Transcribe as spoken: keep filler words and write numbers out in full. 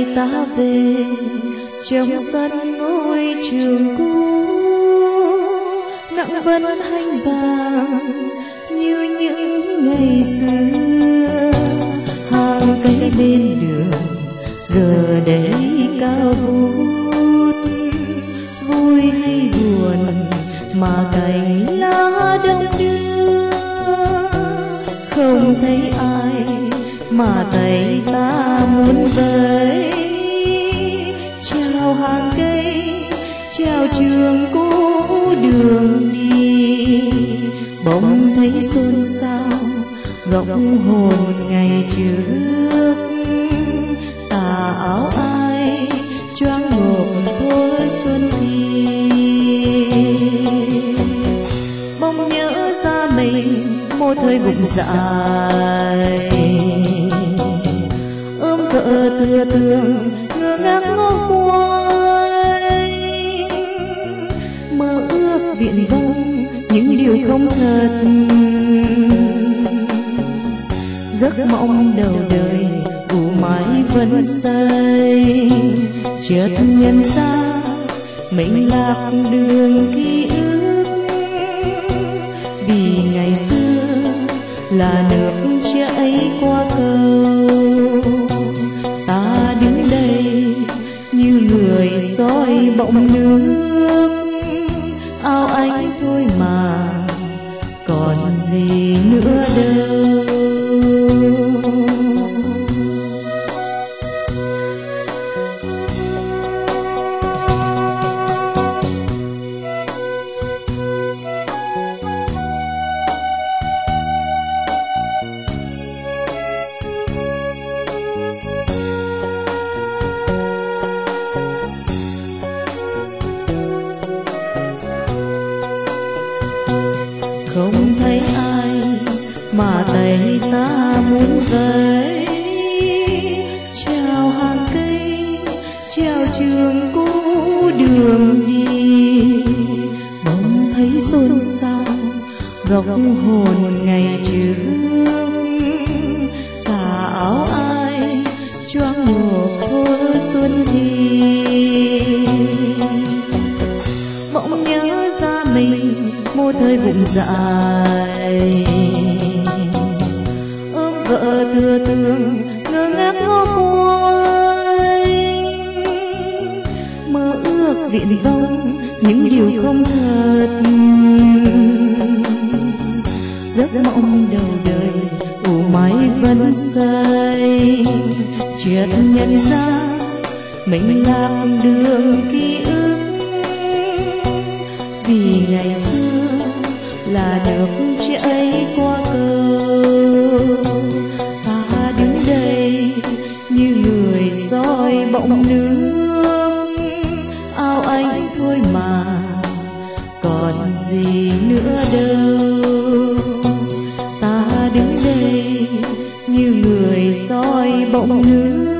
ta về trong sân ngôi trường cũ, nặng vấn hành vàng như những ngày xưa. Hàng cây bên đường giờ đây cao vút, vui hay buồn mà cành lá đông đưa. Không thấy ai mà tay ta muốn vẫy, chào hàng cây, chào trường cũ đường đi. Bỗng thấy xôn xao góc hồn ngày trước, tà áo ai choáng ngộp thôi xuân thì. Bỗng nhớ ra mình một thời vùng dại, ôm vợ tựa tường ngơ ngác ngó quanh, mơ ước viển vông những điều không thật. Giấc mộng đầu đời ủ mãi vẫn say, chợt nhận ra mình lạc đường ký ức. Vì ngày xưa là nước chảy qua cầu, ta đứng đây như người soi bọng nước. Áo anh thôi mà còn gì nữa đâu. Không thấy ai mà tay ta muốn vẫy, chào hàng cây, chào trường cũ đường đi. Bỗng thấy xôn xao góc hồn ngày trước, tà áo ai choáng ngộp thuở xuân thì. Bỗng nhớ ra mình một thời vùng dại, ôm vợ tựa tường ngơ ngác ngó quanh, mơ ước viển vông những điều không thật. Giấc mộng đầu đời ủ mãi vẫn say, chợt nhận ra mình lạc đường ký ức. Vì ngày xưa là nước chảy qua cầu, ta đứng đây như người soi bọng nước. Áo anh thôi mà còn gì nữa đâu. Ta đứng đây như người soi bọng nước.